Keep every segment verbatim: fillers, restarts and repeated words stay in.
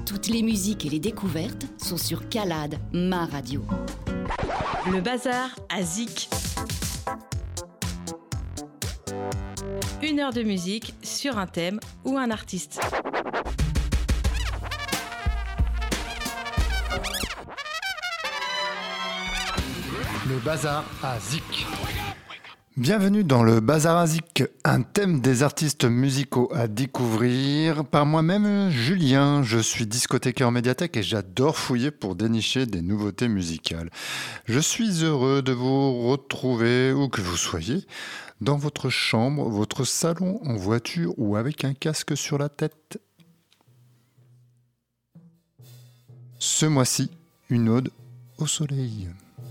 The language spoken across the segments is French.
Toutes les musiques et les découvertes sont sur Calade, ma radio. Le bazar à Zik. Une heure de musique sur un thème ou un artiste. Le bazar à Zik. Bienvenue dans le bazar à Zik, un thème des artistes musicaux à découvrir par moi-même, Julien. Je suis discothécaire en médiathèque et j'adore fouiller pour dénicher des nouveautés musicales. Je suis heureux de vous retrouver, où que vous soyez, dans votre chambre, votre salon, en voiture ou avec un casque sur la tête. Ce mois-ci, une ode au soleil.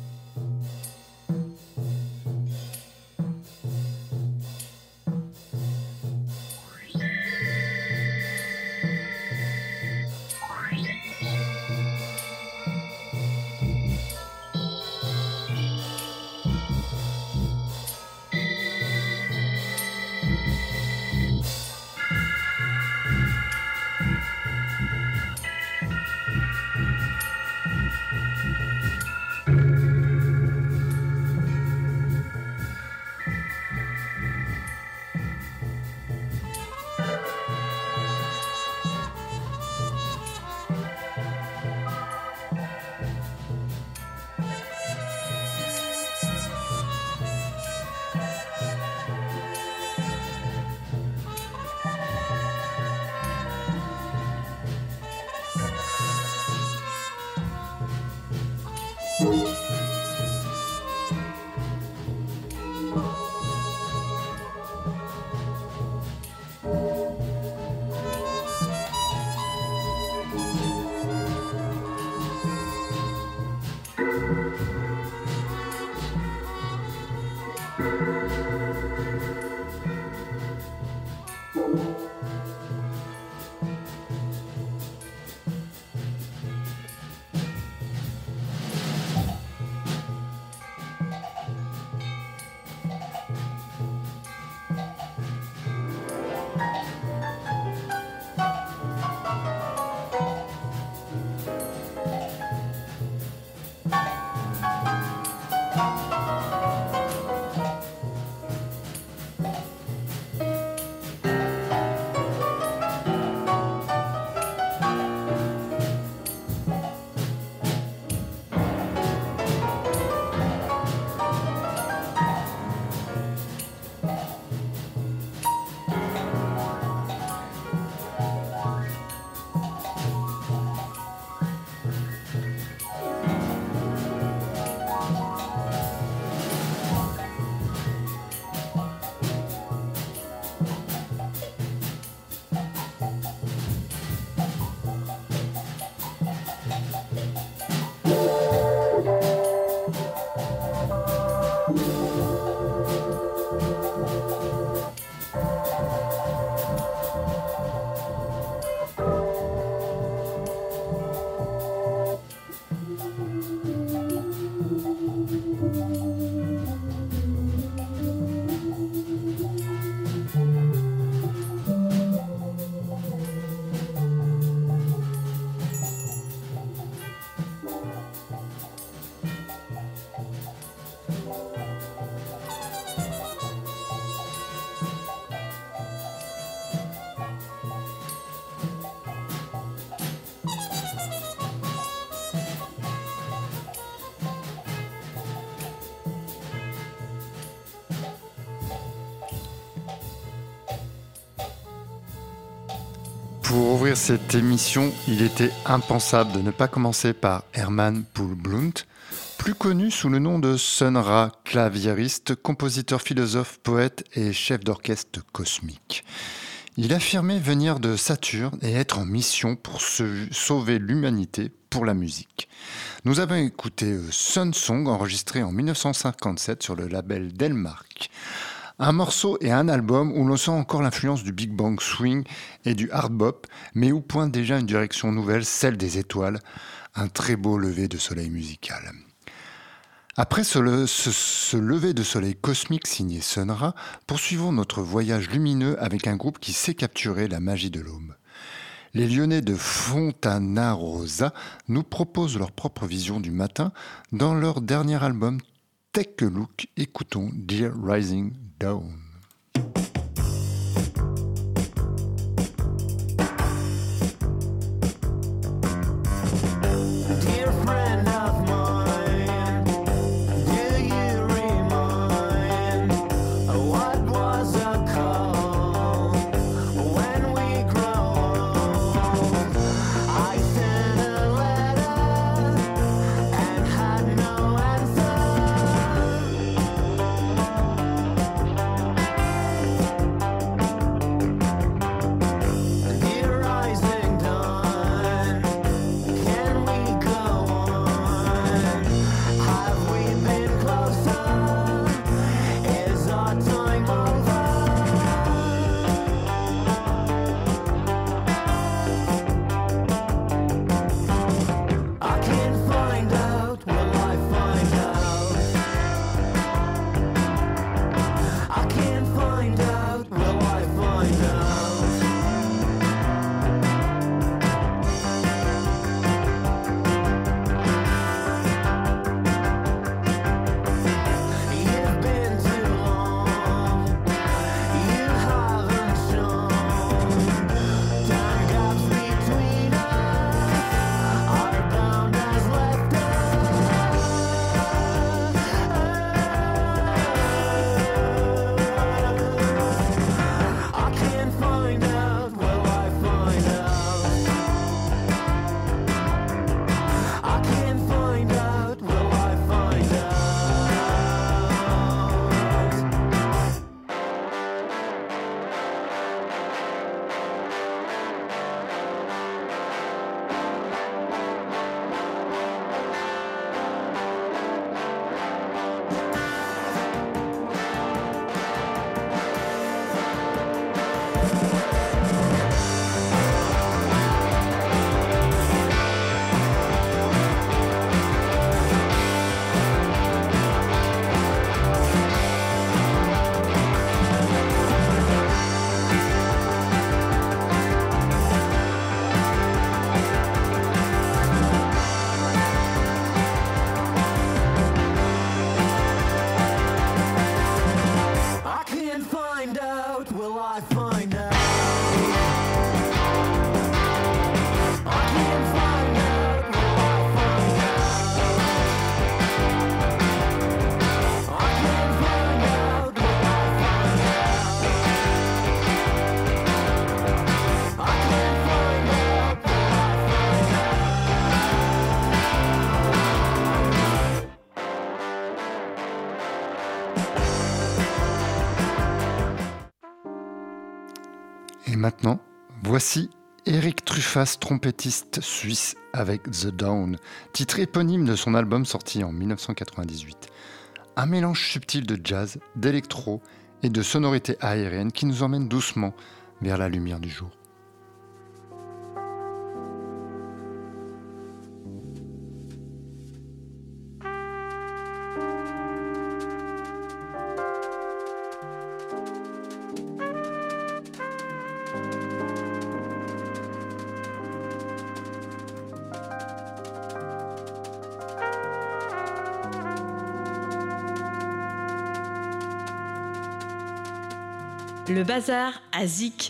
Pour ouvrir cette émission, il était impensable de ne pas commencer par Herman Poelbloem, plus connu sous le nom de Sun Ra, claviériste, compositeur, philosophe, poète et chef d'orchestre cosmique. Il affirmait venir de Saturne et être en mission pour se- sauver l'humanité pour la musique. Nous avons écouté Sun Song, enregistré en dix-neuf cent cinquante-sept sur le label Delmark. Un morceau et un album où l'on sent encore l'influence du Big Bang Swing et du hard bop, mais où pointe déjà une direction nouvelle, celle des étoiles, un très beau lever de soleil musical. Après ce, le, ce, ce lever de soleil cosmique signé Sun Ra, poursuivons notre voyage lumineux avec un groupe qui sait capturer la magie de l'aube. Les Lyonnais de Fontanarosa nous proposent leur propre vision du matin dans leur dernier album Take a Look. Écoutons Dear Rising Dawn. Et maintenant, voici Eric Truffaz, trompettiste suisse avec The Dawn, titre éponyme de son album sorti en dix-neuf cent quatre-vingt-dix-huit. Un mélange subtil de jazz, d'électro et de sonorités aériennes qui nous emmène doucement vers la lumière du jour. Le bazar à Zik.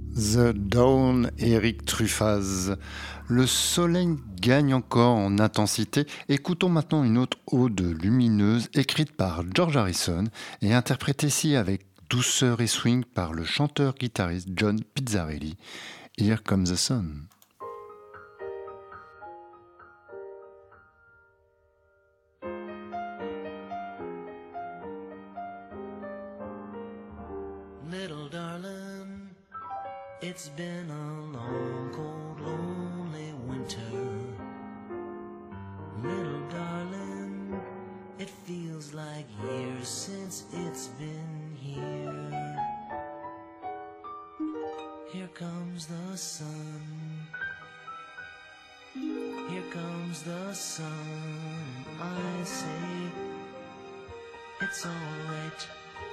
The Dawn, Eric Truffaz. Le soleil gagne encore en intensité. Écoutons maintenant une autre ode lumineuse écrite par George Harrison et interprétée ici avec douceur et swing par le chanteur-guitariste John Pizzarelli. Here Comes the Sun. Little darling, it's been a long, cold, lonely winter. Little darling, it feels like years since it's been here. Here comes the sun. Here comes the sun. I say it's alright.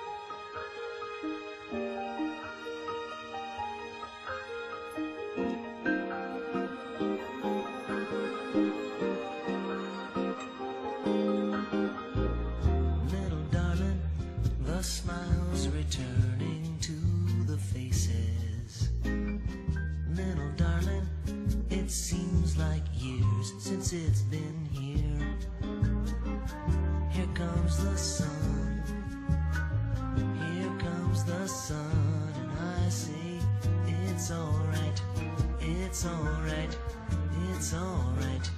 Smiles returning to the faces. Little darling, it seems like years since it's been here. Here comes the sun. Here comes the sun. And I say it's alright. It's alright. It's alright.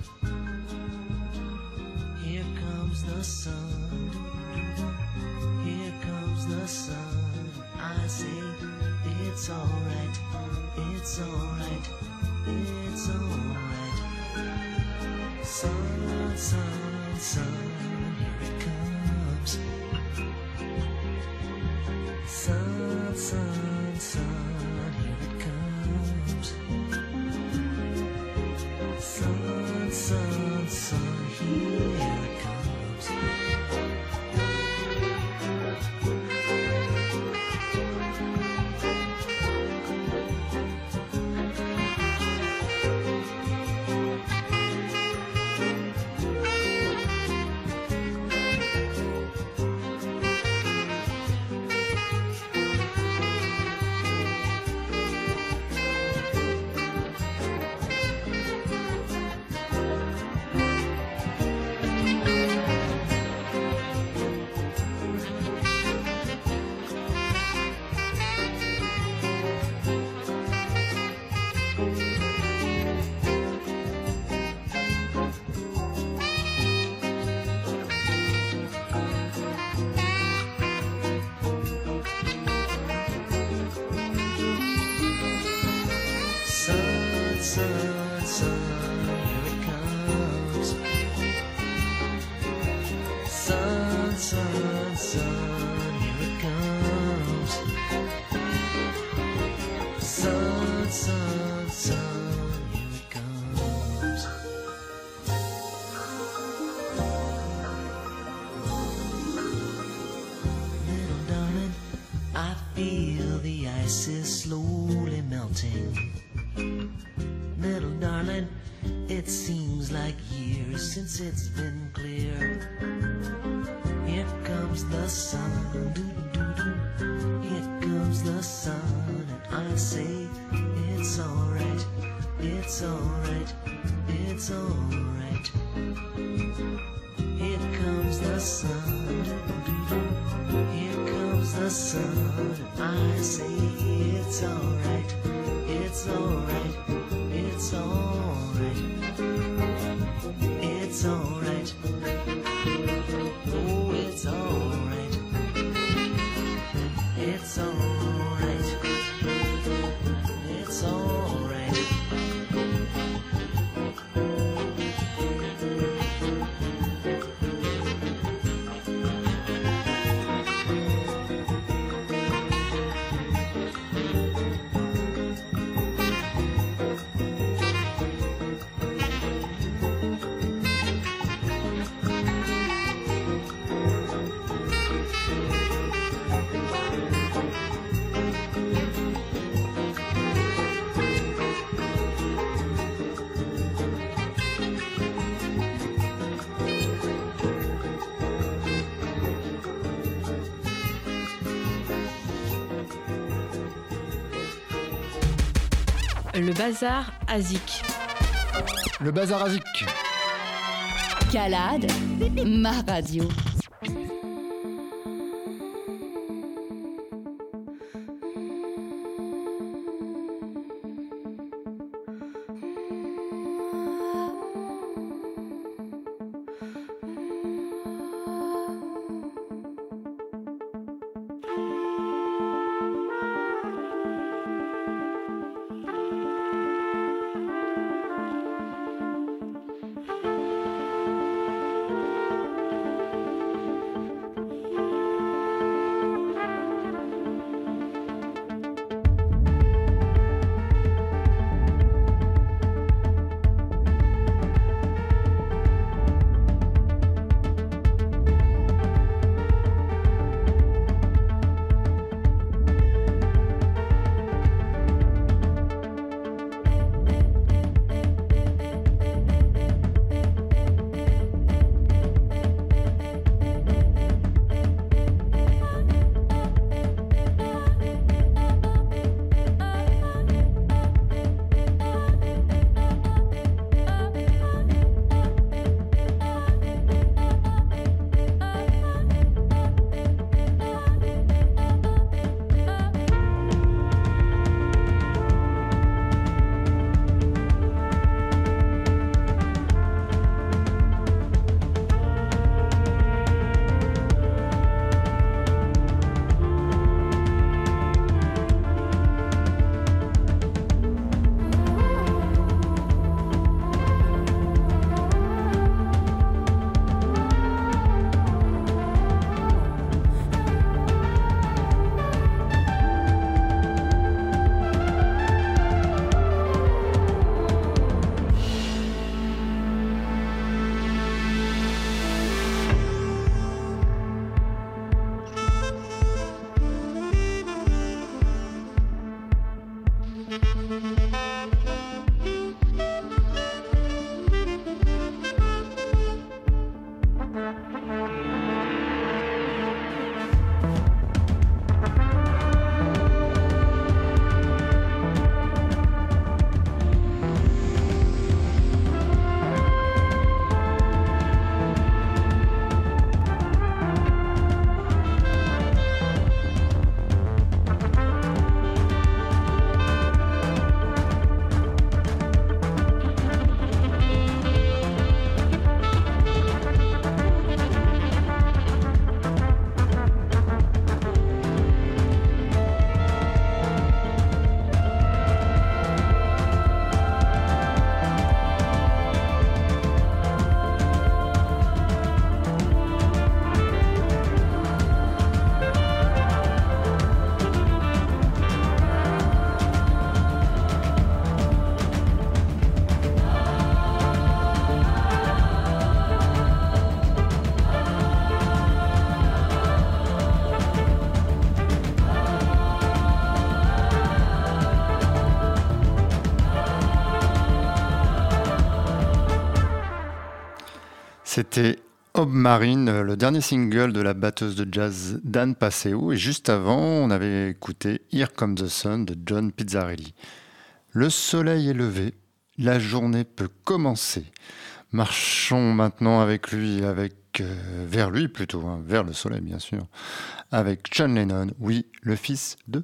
Here comes the sun. Here comes the sun. I say it's alright. It's alright. It's alright. Sun, sun, sun. Here it comes. Sun, sun, sun. Here it comes. Sun, sun, sun. Here it comes. Little darling, it seems like years since it's been clear. Here comes the sun, doo-doo-doo-doo. Here comes the sun, and I say it's alright, it's alright, it's alright. Here comes the sun, doo-doo-doo. Here comes the sun, and I say it's alright. It's alright, it's alright, it's alright, oh it's alright, it's alright, it's alright. Le bazar Azik. Le bazar Azik. Calade, ma radio. C'était Aube Marine, le dernier single de la batteuse de jazz Dan Paseo. Et juste avant, on avait écouté Here Comes the Sun de John Pizzarelli. Le soleil est levé, la journée peut commencer. Marchons maintenant avec lui, avec euh, vers lui plutôt, hein, vers le soleil bien sûr, avec John Lennon, oui, le fils de...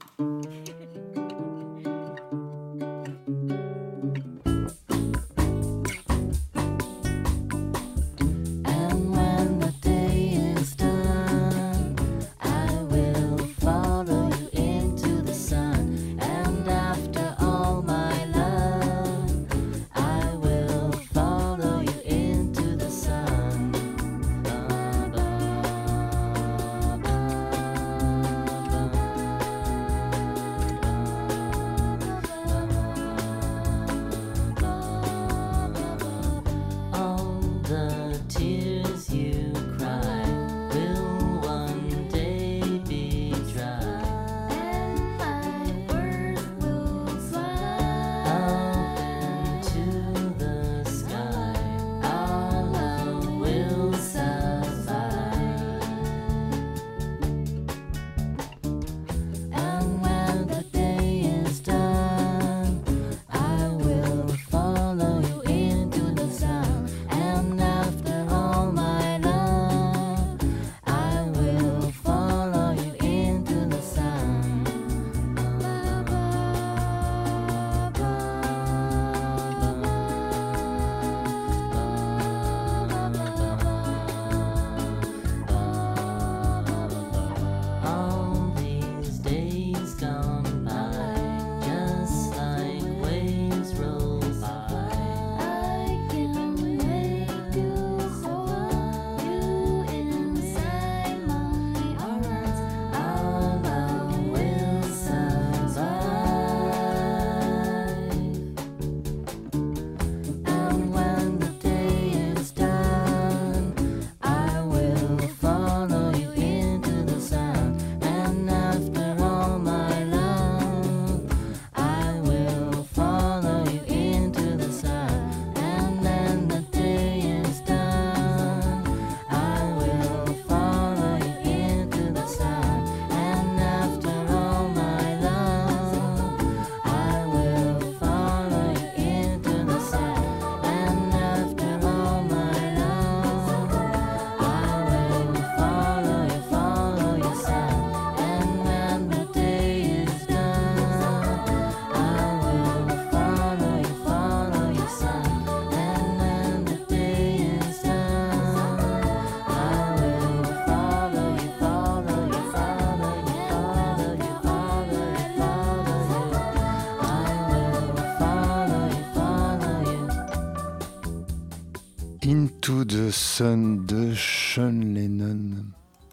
Son de Sean Lennon.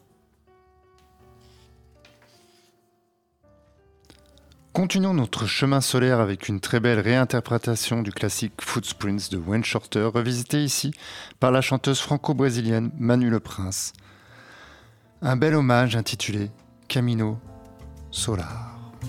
Continuons notre chemin solaire avec une très belle réinterprétation du classique Footprints de Wayne Shorter, revisité ici par la chanteuse franco-brésilienne Manu Le Prince. Un bel hommage intitulé Camino Solar.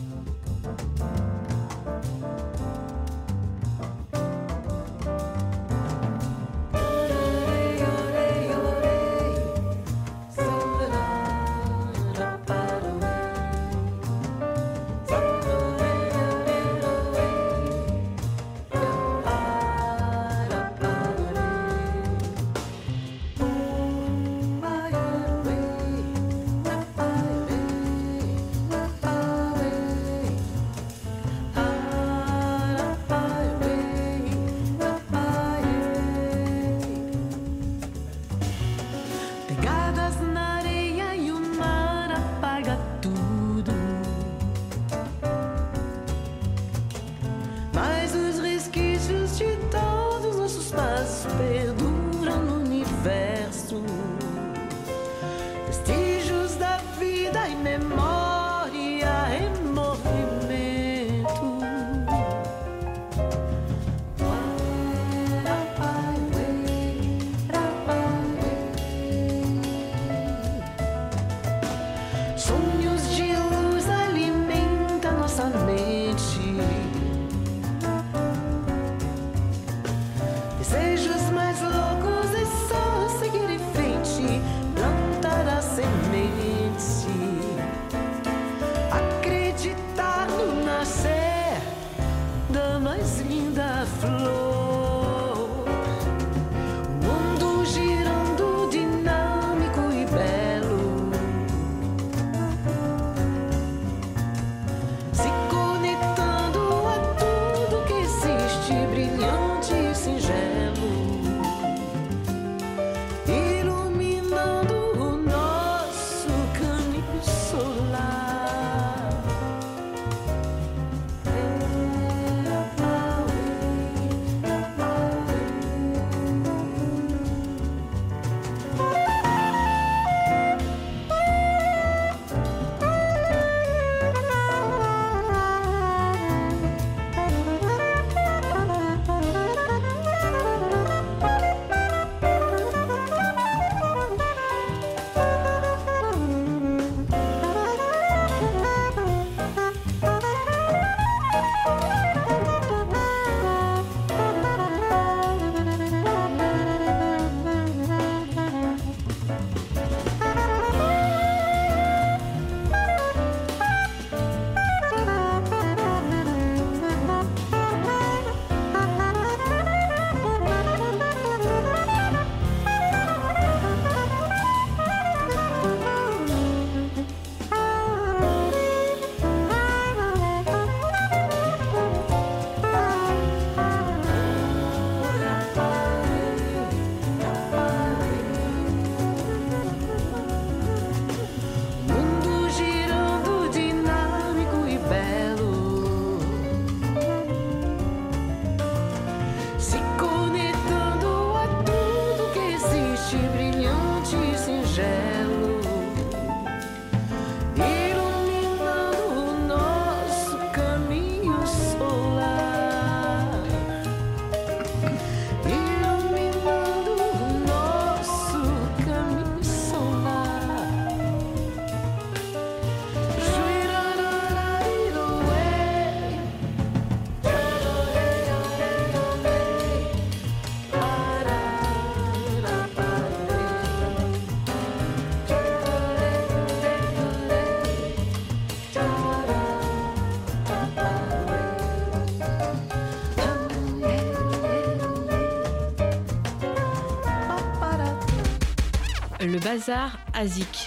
Le bazar Azik.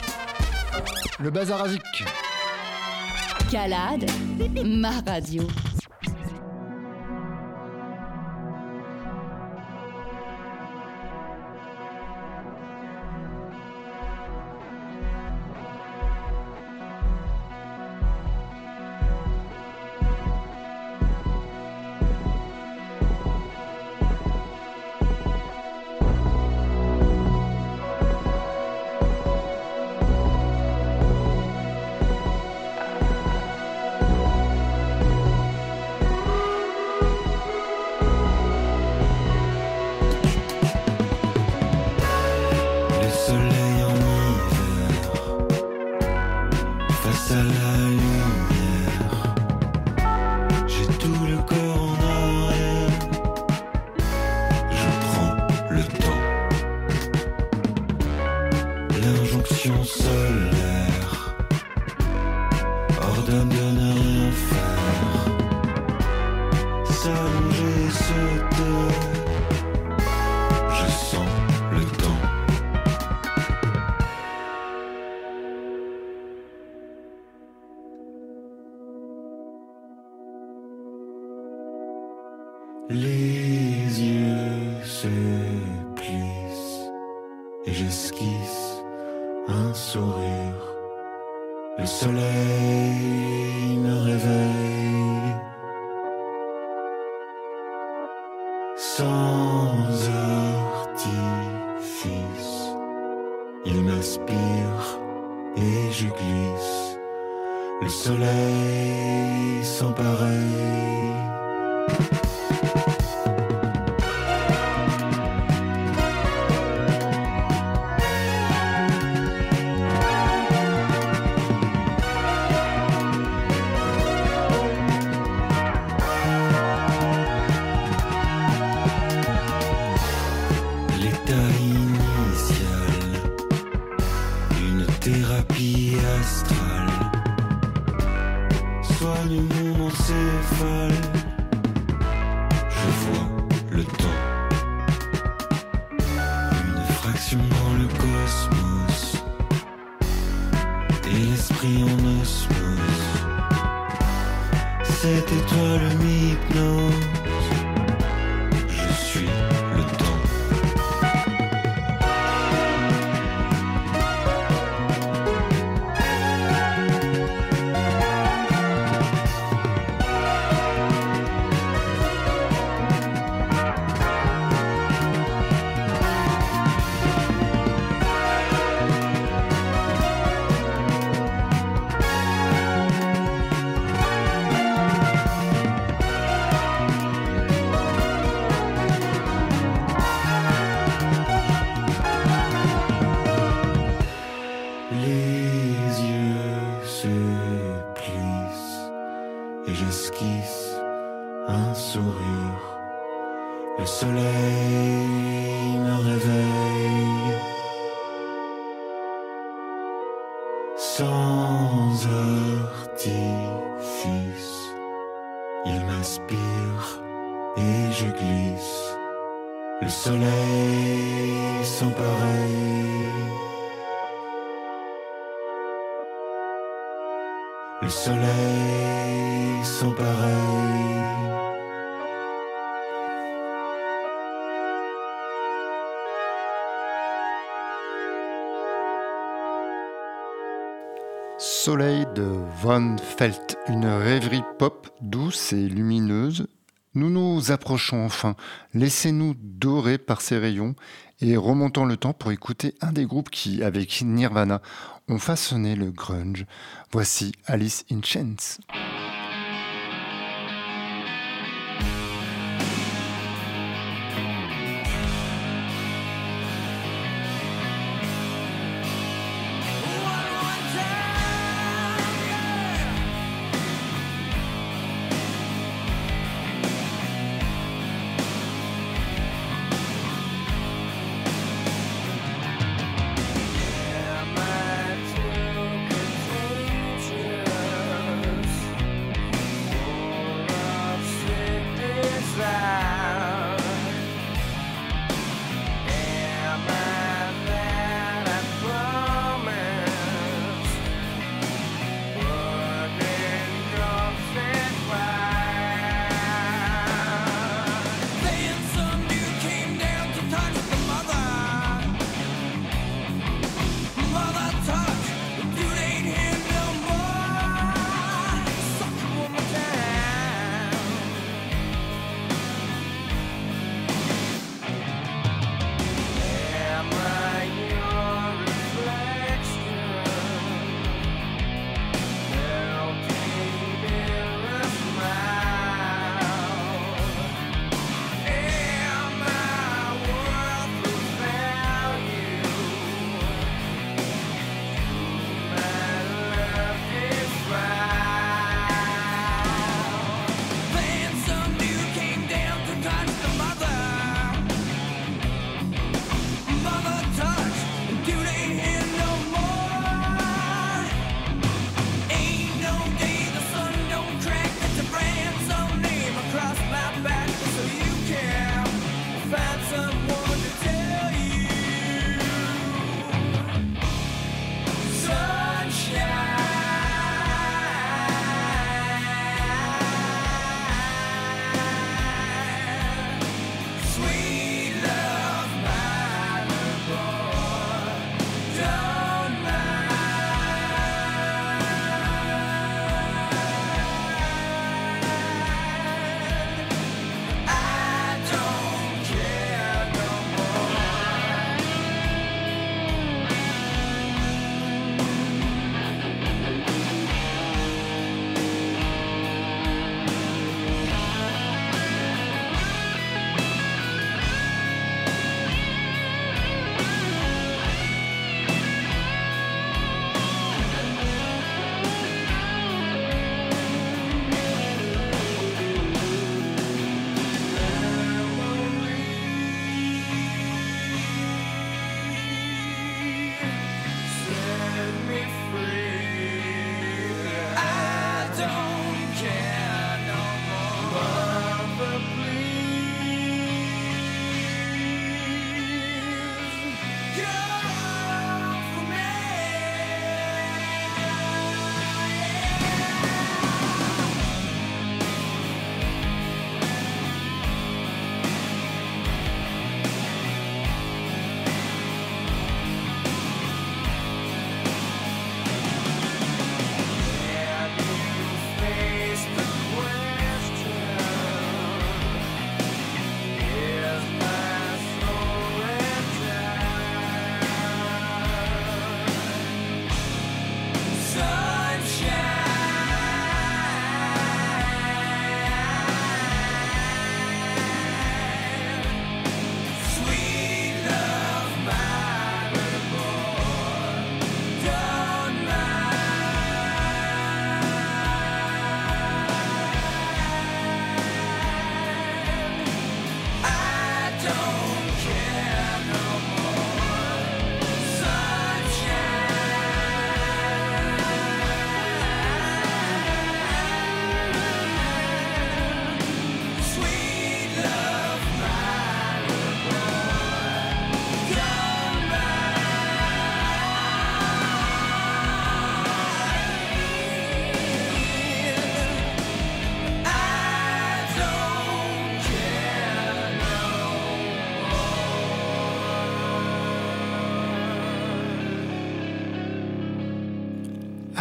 Le bazar Azik. Calade, ma radio. à la lumière. J'ai tout le corps en arrière. Je prends le temps. L'injonction solaire ordonne de ne rien faire. S'allonger, se taire. Je sens le temps. Les yeux se plissent et j'esquisse un sourire. Le soleil me réveille sans artifice. Il m'aspire et je glisse. Le soleil sans pareil. L'état initial, une thérapie astrale, soigne mon encéphale. Je vois le temps, une fraction dans le cosmos, et l'esprit en osmose. Cette étoile m'hypnose. Je suis le temps. Les yeux se plissent et j'esquisse un sourire. Le soleil me réveille sans artifice. Il m'aspire et je glisse. Le soleil sans pareil. Le soleil sans pareil. Soleil de Von Felt, une rêverie pop douce et lumineuse. Nous nous approchons enfin, laissez-nous dorer par ces rayons et remontons le temps pour écouter un des groupes qui, avec Nirvana, ont façonné le grunge. Voici Alice in Chains. Am I too contagious?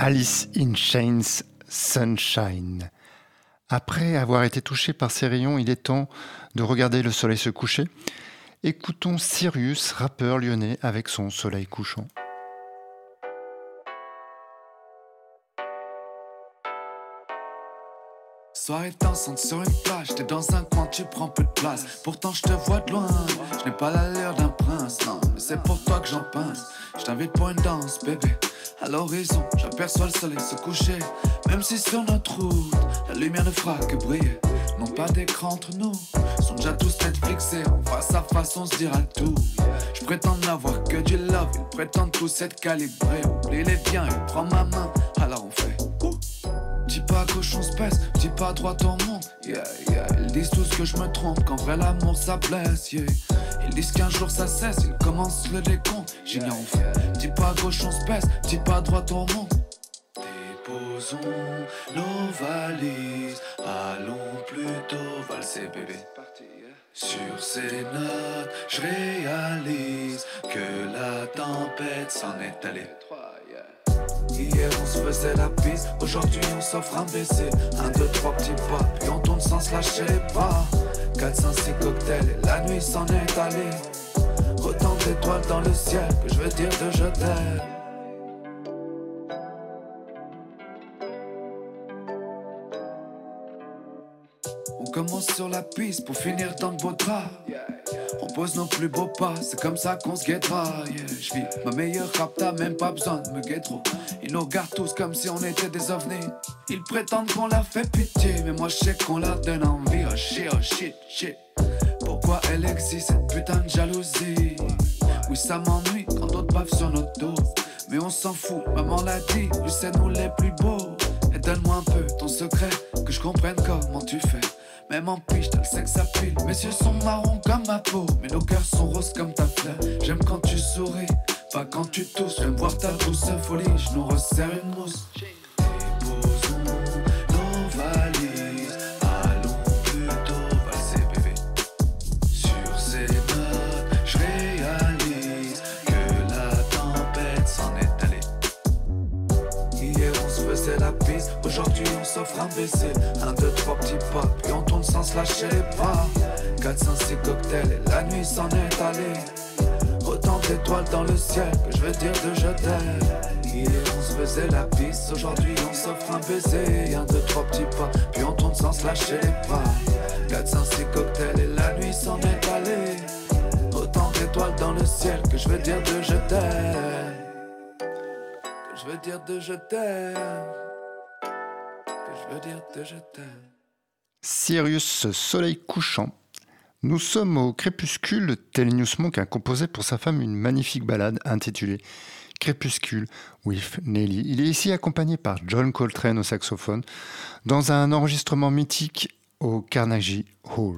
Alice in Chains, Sunshine. Après avoir été touché par ces rayons, il est temps de regarder le soleil se coucher. Écoutons Sirius, rappeur lyonnais, avec son Soleil couchant. Soirée dansante sur une plage, t'es dans un coin, tu prends peu de place. Pourtant je te vois de loin, je n'ai pas l'allure d'un prince, non, mais c'est pour toi que j'en pince. Je t'invite pour une danse, bébé. À l'horizon, j'aperçois le soleil se coucher. Même si sur notre route, la lumière ne fera que briller. Non pas d'écran entre nous, sont déjà tous Netflixés. Face à face, on se dira tout. Je prétends n'avoir que du love, ils prétendent tous être calibrés. Oublie les biens, il prend ma main, alors on fait ouh. Dis pas à gauche on se baisse, dis pas à droite on monte, yeah, yeah. Ils disent tous que je me trompe, qu'en vrai l'amour ça blesse, yeah. Ils disent qu'un jour ça cesse, ils commencent le décompte, j'ignore on fait. Dis pas à gauche on se baisse, dis pas à droite on monte. Déposons nos valises, allons plutôt valser bébé. Sur ces notes, je réalise que la tempête s'en est allée. Hier on se faisait la piste, aujourd'hui on s'offre un baiser. Un, deux, trois petits pas, puis on tourne sans se lâcher les bras. Quatre, cinq, six cocktails et la nuit s'en est allée. Autant d'étoiles dans le ciel que je veux dire de je t'aime. On commence sur la piste pour finir dans le beau drap. On pose nos plus beaux pas, c'est comme ça qu'on se guettera, yeah. Je vis ma meilleure rap, t'as même pas besoin de me guettro. Ils nous regardent tous comme si on était des ovnis. Ils prétendent qu'on leur fait pitié, mais moi je sais qu'on leur donne envie. Oh shit, oh shit, shit. Pourquoi elle existe cette putain de jalousie? Oui ça m'ennuie quand d'autres bavent sur notre dos, mais on s'en fout, maman l'a dit, tu sais nous les plus beaux. Et donne-moi un peu ton secret, que je comprenne comment tu fais. Même en piche, t'as le sexe ça pile. Mes yeux sont marrons comme ma peau, mais nos cœurs sont roses comme ta fleur. J'aime quand tu souris, pas quand tu tousses. J'aime voir ta douce folie, je nous resserre une mousse. Déposons nos valises, allons plutôt valser bébé. Sur ces notes, je réalise que la tempête s'en est allée. Hier on se faisait la piste, aujourd'hui on s'offre un baiser. Un, deux, trois petits pas, puis on tourne sans se lâcher les bras. Quatre, cinq, six cocktails et la nuit s'en est allée. Autant d'étoiles dans le ciel que je veux dire de je t'aime. Hier on se faisait la piste, aujourd'hui on s'offre un baiser. Un, deux, trois petits pas, puis on tourne sans se lâcher les bras. Quatre, cinq, six cocktails et la nuit s'en est allée. Autant d'étoiles dans le ciel que je veux dire de je t'aime. Que je veux dire de je t'aime. Que je veux dire de je t'aime. Sirius, Soleil couchant. Nous sommes au crépuscule. Thelonious Monk a composé pour sa femme une magnifique ballade intitulée Crépuscule with Nelly. Il est ici accompagné par John Coltrane au saxophone dans un enregistrement mythique au Carnegie Hall.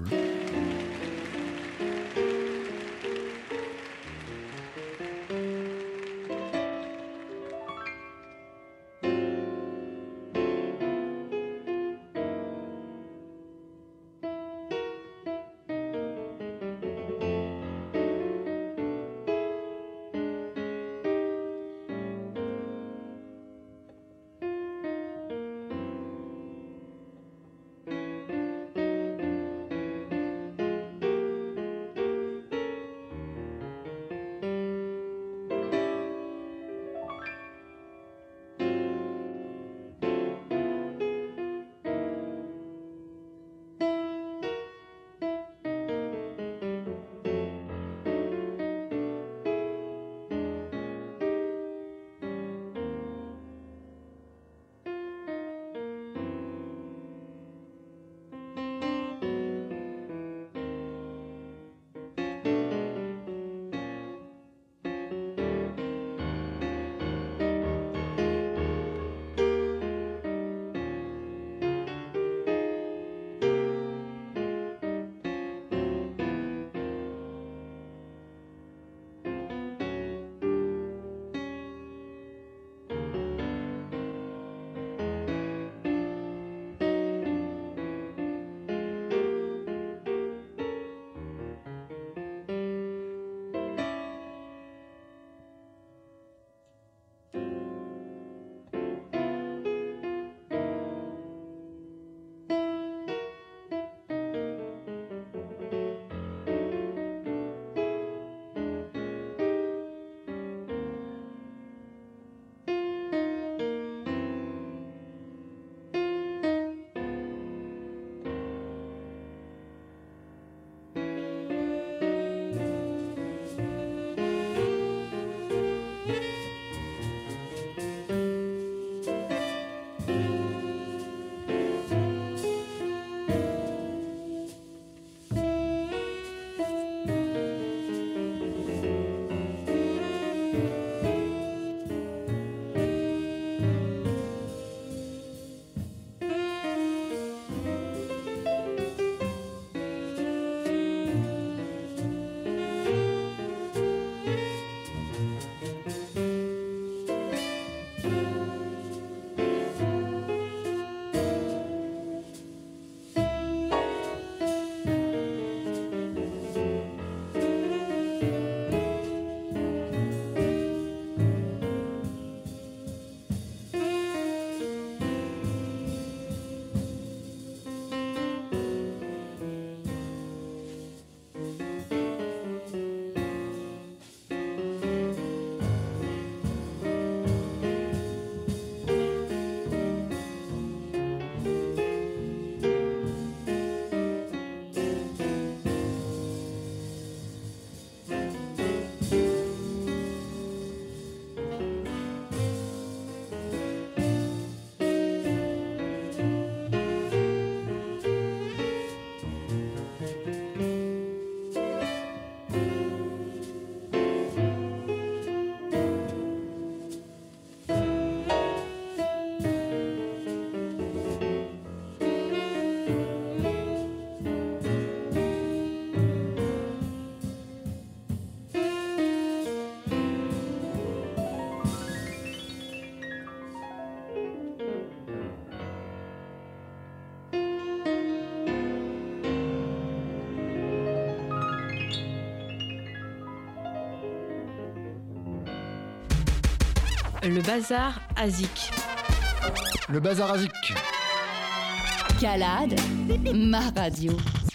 le bazar Azik. Le bazar Azik. Calade, ma radio.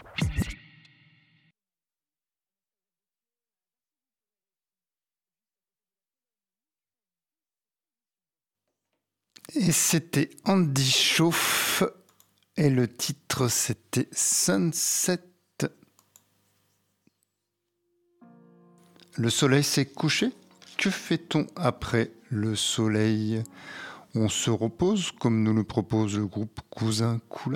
Et c'était Andy Chauffe et le titre c'était Sunset. Le soleil s'est couché. Que fait-on après le soleil ? On se repose comme nous le propose le groupe Cousin Kula.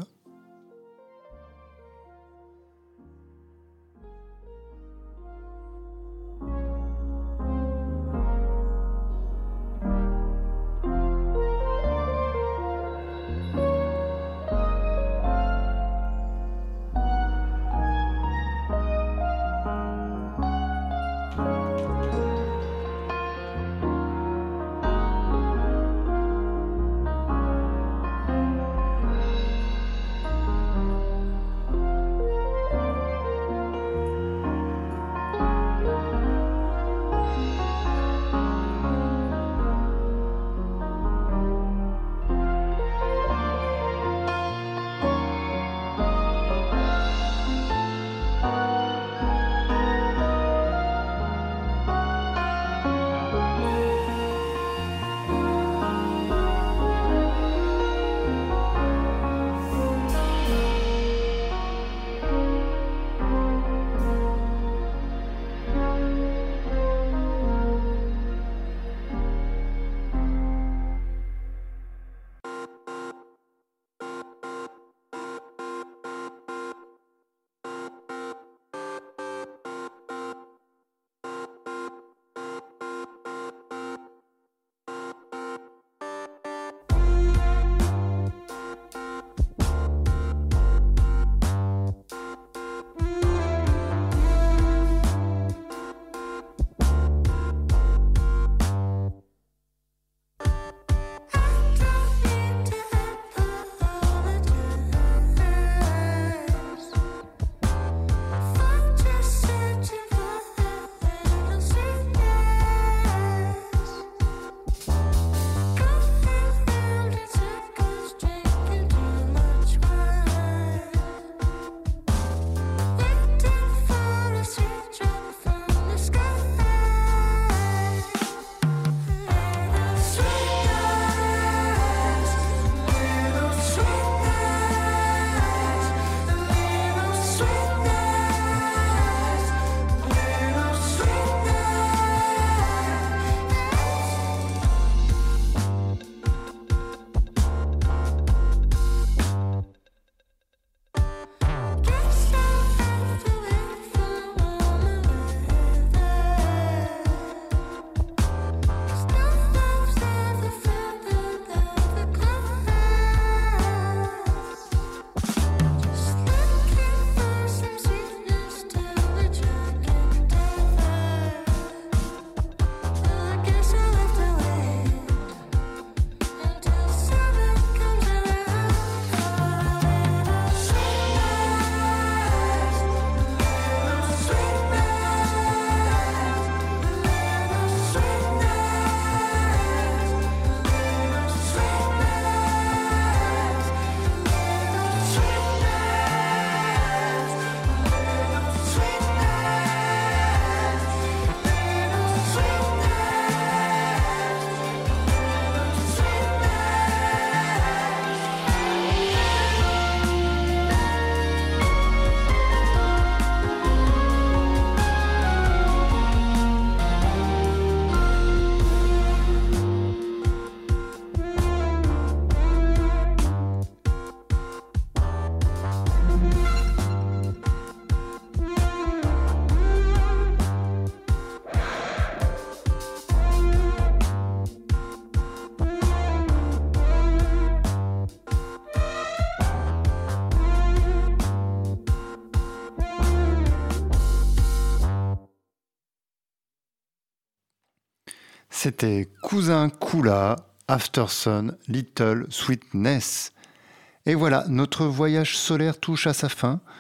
C'était Cousin Kula, Aftersun, Little Sweetness. Et voilà, notre voyage solaire touche à sa fin.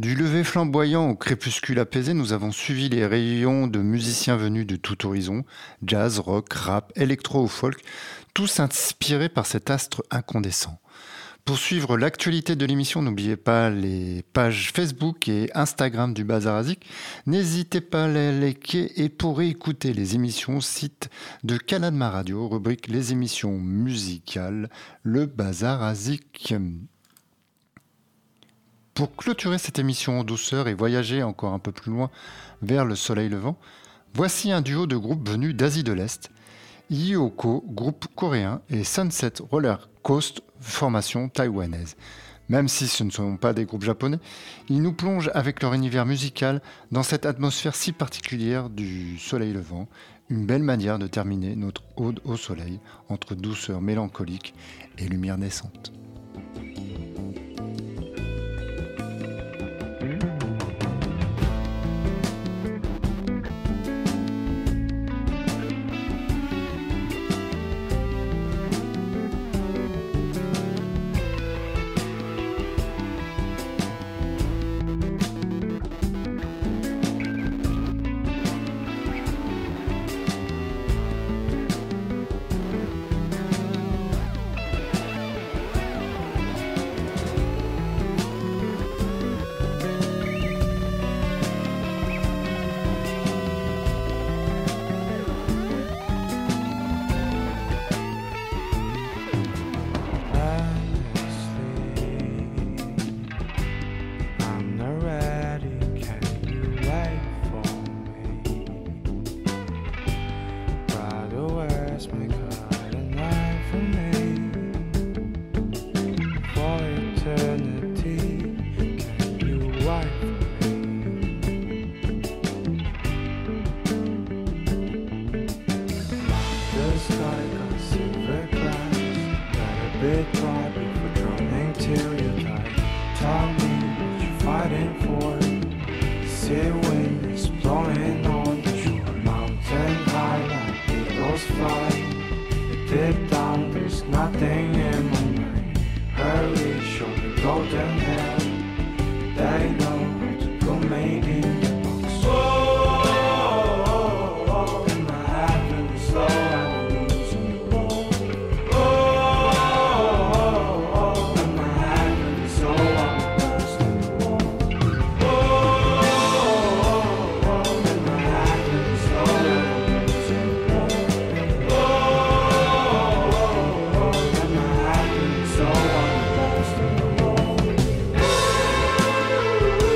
Du lever flamboyant au crépuscule apaisé, nous avons suivi les rayons de musiciens venus de tout horizon, jazz, rock, rap, électro ou folk, tous inspirés par cet astre incandescent. Pour suivre l'actualité de l'émission, n'oubliez pas les pages Facebook et Instagram du Bazar Azik. N'hésitez pas à les liker et pour réécouter les émissions, site de Calade Ma Radio, rubrique les émissions musicales, le Bazar Azik. Pour clôturer cette émission en douceur et voyager encore un peu plus loin vers le soleil levant, voici un duo de groupes venus d'Asie de l'Est. Yoko, groupe coréen, et Sunset Roller Coast, formation taïwanaise. Même si ce ne sont pas des groupes japonais, ils nous plongent avec leur univers musical dans cette atmosphère si particulière du soleil levant, une belle manière de terminer notre ode au soleil entre douceur mélancolique et lumière naissante. So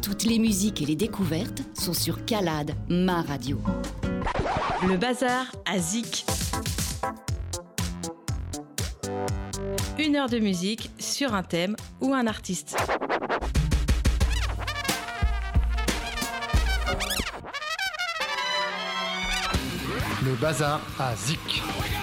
Toutes les musiques et les découvertes sont sur Calade, ma radio. Le bazar à Zik. Une heure de musique sur un thème ou un artiste. Le bazar à Zik.